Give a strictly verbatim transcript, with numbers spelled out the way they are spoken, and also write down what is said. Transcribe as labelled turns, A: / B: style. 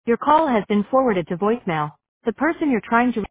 A: Your call has been forwarded to voicemail. The person you're trying to